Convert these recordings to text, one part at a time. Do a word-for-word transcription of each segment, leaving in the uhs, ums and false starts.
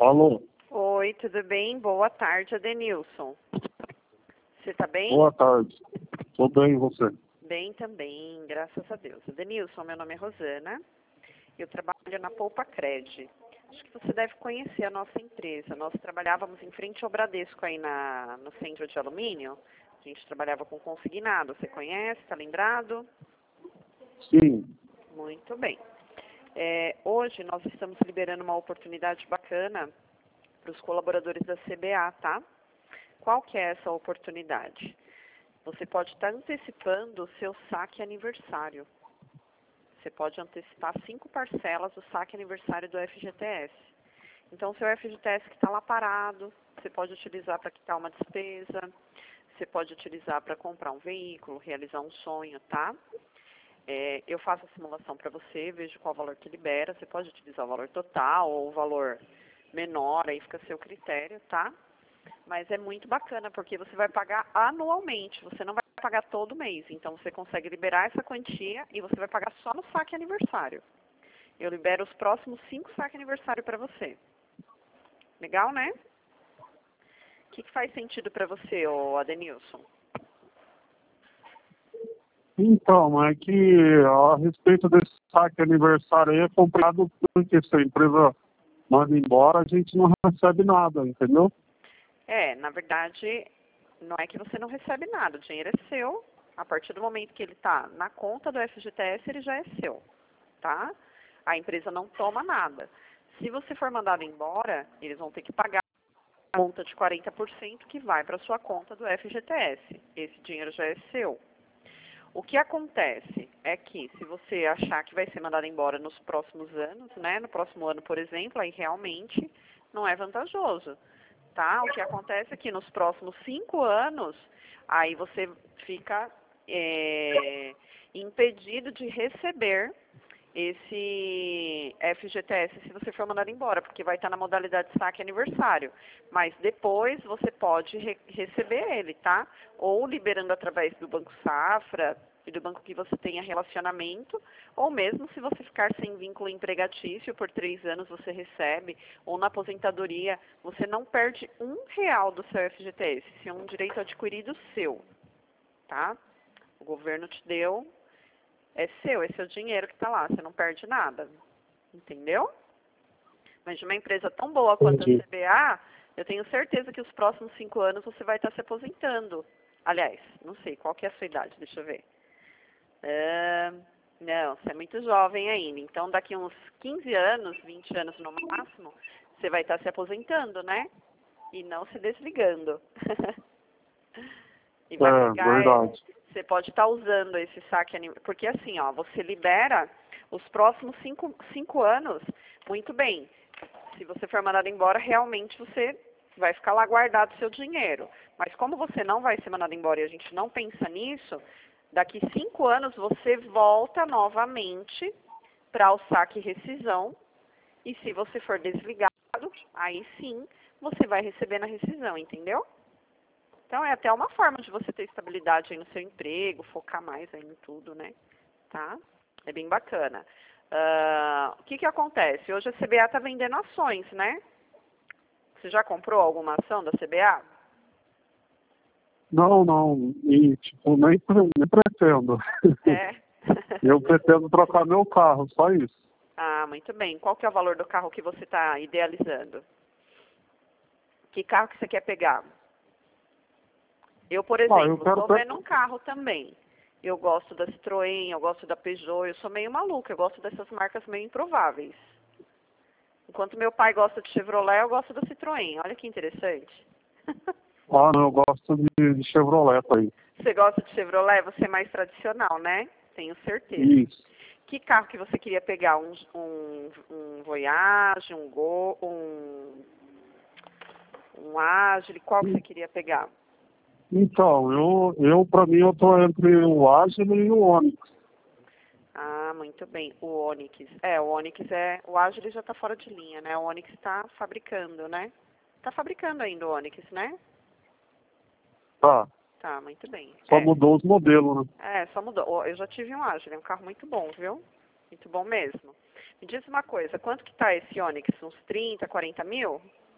Alô? Oi, tudo bem? Boa tarde, Adenilson. Você tá bem? Boa tarde. Tô bem, e você? Bem também, graças a Deus. Adenilson, meu nome é Rosana. Eu trabalho na Poupa Cred. Acho que você deve conhecer a nossa empresa. Nós trabalhávamos em frente ao Bradesco aí na, no centro de alumínio. A gente trabalhava com consignado. Você conhece? Tá lembrado? Sim. Muito bem. É, hoje nós estamos liberando uma oportunidade bacana para os colaboradores da C B A, tá? Qual que é essa oportunidade? Você pode estar antecipando o seu saque aniversário. Você pode antecipar cinco parcelas do saque aniversário do F G T S. Então, o seu F G T S que está lá parado, você pode utilizar para quitar uma despesa, você pode utilizar para comprar um veículo, realizar um sonho, tá? É, eu faço a simulação para você, vejo qual valor que libera. Você pode utilizar o valor total ou o valor menor, aí fica a seu critério, tá? Mas é muito bacana, porque você vai pagar anualmente, você não vai pagar todo mês. Então, você consegue liberar essa quantia e você vai pagar só no saque aniversário. Eu libero os próximos cinco saques aniversário para você. Legal, né? O que, que faz sentido para você, ô Adenilson? Então, é que a respeito desse saque aniversário aí é complicado porque se a empresa manda embora, a gente não recebe nada, entendeu? É, na verdade, não é que você não recebe nada, o dinheiro é seu. A partir do momento que ele está na conta do F G T S, ele já é seu, tá? A empresa não toma nada. Se você for mandado embora, eles vão ter que pagar a multa de quarenta por cento que vai para a sua conta do F G T S. Esse dinheiro já é seu. O que acontece é que se você achar que vai ser mandado embora nos próximos anos, né, no próximo ano, por exemplo, aí realmente não é vantajoso, tá? O que acontece é que nos próximos cinco anos, aí você fica é, impedido de receber esse F G T S se você for mandado embora, porque vai estar na modalidade saque aniversário. Mas depois você pode re receber ele, tá? Ou liberando através do Banco Safra e do banco que você tenha relacionamento, ou mesmo se você ficar sem vínculo empregatício por três anos você recebe, ou na aposentadoria, você não perde um real do seu F G T S. Isso é um direito adquirido seu, tá? O governo te deu. É seu, esse é o dinheiro que está lá, você não perde nada, entendeu? Mas de uma empresa tão boa quanto a Entendi. C B A, eu tenho certeza que os próximos cinco anos você vai estar se aposentando. Aliás, não sei, qual que é a sua idade, deixa eu ver. Ah, não, você é muito jovem ainda, então daqui uns quinze anos, vinte anos no máximo, você vai estar se aposentando, né? E não se desligando. E vai É, pegar, é, verdade. você pode estar usando esse saque anim... porque assim, ó, você libera os próximos cinco, cinco anos, muito bem. Se você for mandado embora, realmente você vai ficar lá guardado o seu dinheiro. Mas como você não vai ser mandado embora e a gente não pensa nisso, daqui cinco anos você volta novamente para o saque rescisão. E se você for desligado, aí sim você vai receber na rescisão, entendeu? Então, é até uma forma de você ter estabilidade aí no seu emprego, focar mais aí em tudo, né? Tá? É bem bacana. Uh, o que que acontece? Hoje a C B A está vendendo ações, né? Você já comprou alguma ação da C B A? Não, não, e tipo, nem, pre- nem pretendo. É. Eu pretendo trocar meu carro, só isso. Ah, muito bem. Qual que é o valor do carro que você está idealizando? Que carro que você quer pegar? Eu, por Ah, eu exemplo, quero estou ter... vendo um carro também. Eu gosto da Citroën, eu gosto da Peugeot, eu sou meio maluca, eu gosto dessas marcas meio improváveis. Enquanto meu pai gosta de Chevrolet, eu gosto da Citroën. Olha que interessante. Ah, não, eu gosto de, de Chevrolet aí. Você gosta de Chevrolet? Você é mais tradicional, né? Tenho certeza. Isso. Que carro que você queria pegar? Um, um, um Voyage, um Gol, um, um Agile? Qual que você queria pegar? Então, eu, eu para mim, eu tô entre o Agile e o Onix. Ah, muito bem. O Onix. É, o Onix é... O Agile já está fora de linha, né? O Onix está fabricando, né? Está fabricando ainda o Onix, né? Tá. Tá, muito bem. Só É, mudou os modelos, né? é, só mudou. Eu já tive um Agile, é um carro muito bom, viu? Muito bom mesmo. Me diz uma coisa, quanto que tá esse Onix? Uns trinta, quarenta mil?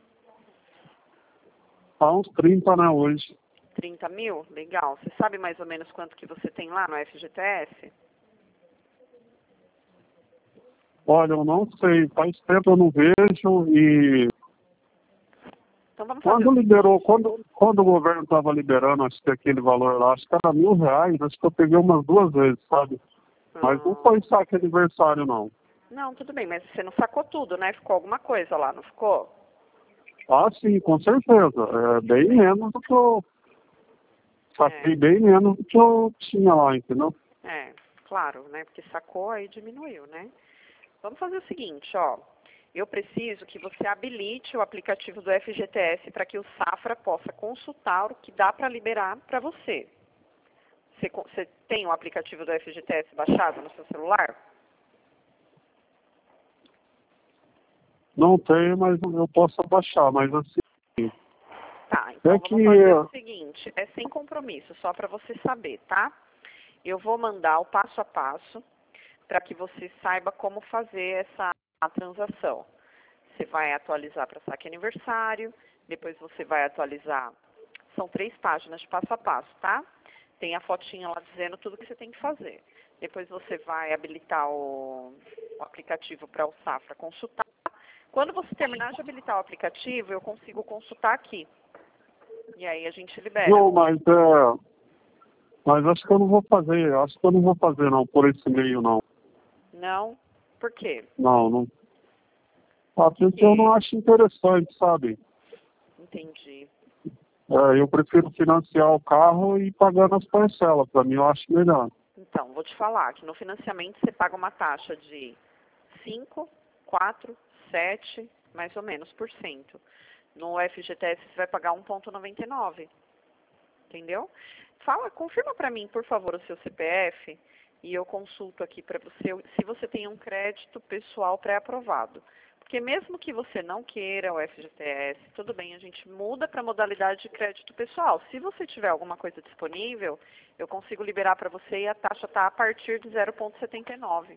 Tá uns trinta, né, hoje. trinta mil? Legal. Você sabe mais ou menos quanto que você tem lá no F G T S? Olha, eu não sei, faz tempo eu não vejo e Então vamos fazer quando o liberou, seguinte. quando, quando o governo estava liberando, acho que aquele valor lá, acho que era mil reais, acho que eu peguei umas duas vezes, sabe? Mas não Hum, foi saque aniversário, não. não, tudo bem, mas você não sacou tudo, né? Ficou alguma coisa lá, não ficou? Ah, sim, com certeza. É bem menos do que eu saquei, É, bem menos do que eu tinha lá, entendeu? é, claro, né? Porque sacou aí diminuiu, né? Vamos fazer o seguinte, ó. Eu preciso que você habilite o aplicativo do F G T S para que o Safra possa consultar o que dá para liberar para você. Você, co- você tem o aplicativo do F G T S baixado no seu celular? Não tenho, mas eu posso baixar, mas assim, Tá, é então que, vamos fazer o seguinte, é sem compromisso, só para você saber, tá? Eu vou mandar o passo a passo para que você saiba como fazer essa a transação. Você vai atualizar para saque aniversário, depois você vai atualizar. São três páginas de passo a passo, tá? Tem a fotinha lá dizendo tudo que você tem que fazer. Depois você vai habilitar o, o aplicativo para o Safra consultar. Quando você terminar de habilitar o aplicativo, eu consigo consultar aqui. E aí a gente libera. não, mas é, mas acho que eu não vou fazer, acho que eu não vou fazer não, por esse meio não. Não? Por quê? Não, não. Ah, porque eu Porque, não acho interessante, sabe? entendi. É, eu prefiro financiar o carro e ir pagando as parcelas, para mim eu acho melhor. Então, vou te falar que no financiamento você paga uma taxa de cinco, quatro, sete, mais ou menos, por cento. No F G T S você vai pagar um vírgula noventa e nove. Entendeu? Fala, confirma para mim, por favor, o seu C P F e eu consulto aqui para você se você tem um crédito pessoal pré-aprovado. Porque mesmo que você não queira o F G T S, tudo bem, a gente muda para a modalidade de crédito pessoal. Se você tiver alguma coisa disponível, eu consigo liberar para você e a taxa está a partir de zero vírgula setenta e nove.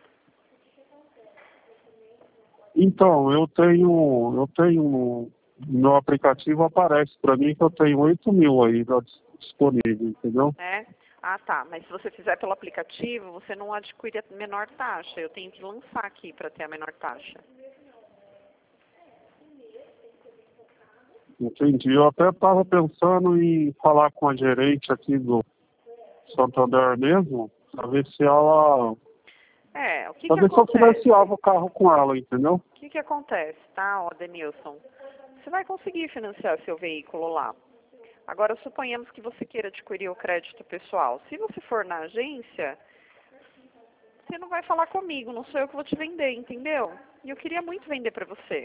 Então, eu tenho, eu tenho, no aplicativo aparece para mim que eu tenho oito mil aí já dis- disponível, entendeu? É? Ah, tá. Mas se você fizer pelo aplicativo, você não adquire a menor taxa. Eu tenho que lançar aqui para ter a menor taxa. Entendi. Eu até estava pensando em falar com a gerente aqui do Santander mesmo, para ver se ela, É, o que para que ver se eu acontece? financiava o carro com ela, entendeu? O que que acontece, tá, ó, Denilson? Você vai conseguir financiar seu veículo lá. Agora, suponhamos que você queira adquirir o crédito pessoal. Se você for na agência, você não vai falar comigo, não sou eu que vou te vender, entendeu? E eu queria muito vender para você,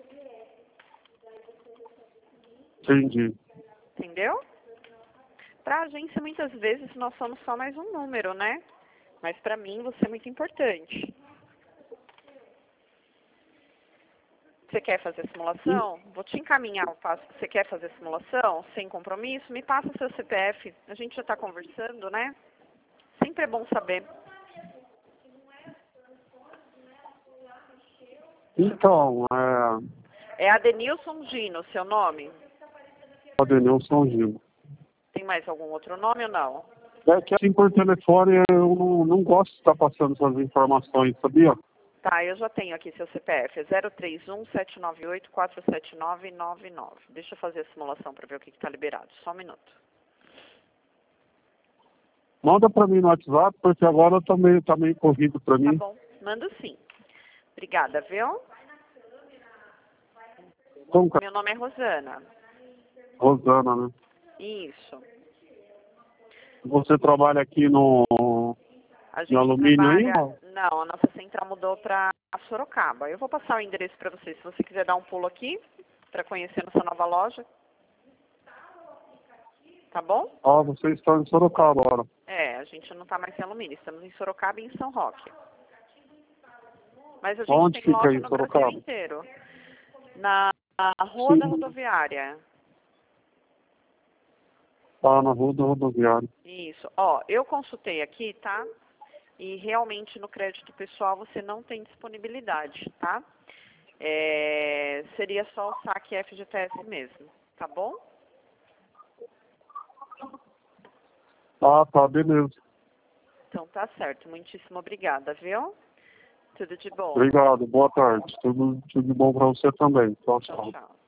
Entendi. entendeu? Para a agência, muitas vezes, nós somos só mais um número, né? Mas para mim, você é muito importante. Você quer fazer a E- simulação? Vou te encaminhar o passo. Você quer fazer a simulação sem compromisso? Me passa o seu C P F. A gente já está conversando, né? Sempre é bom saber. Então, é, É Adenilson Gino, seu nome? o Denilson Gil. Tem mais algum outro nome ou não? É que assim por telefone eu não, não gosto de estar passando essas informações, sabia? Tá, eu já tenho aqui seu C P F. É zero três um sete nove oito quatro sete nove nove nove. Deixa eu fazer a simulação para ver o que está liberado. Só um minuto. Manda para mim no WhatsApp, porque agora tá meio, tá meio corrido para Tá mim. bom, mando sim. Obrigada, viu? Como que é? Meu nome é Rosana. Rosana, né? Isso. Você trabalha aqui no, A no gente alumínio aí? trabalha... Não, a nossa central mudou para Sorocaba. Eu vou passar o endereço para você. Se você quiser dar um pulo aqui, para conhecer nossa nova loja. Tá bom? Ah, você está em Sorocaba agora. É, a gente não está mais em alumínio. Estamos em Sorocaba e em São Roque. Mas a gente Onde tem fica loja aí, no Brasil Sorocaba? inteiro. Na na Rua da Sim, Rodoviária. tá na rua do rodoviário. Isso. Ó, eu consultei aqui, tá? e realmente no crédito pessoal você não tem disponibilidade, tá? É, seria só o saque F G T S mesmo, tá bom? Ah, tá, beleza. Então tá certo, muitíssimo obrigada, viu? Tudo de bom. Obrigado, boa tarde. Tudo, tudo de bom para você também. Tchau, Tchau, tchau. tchau.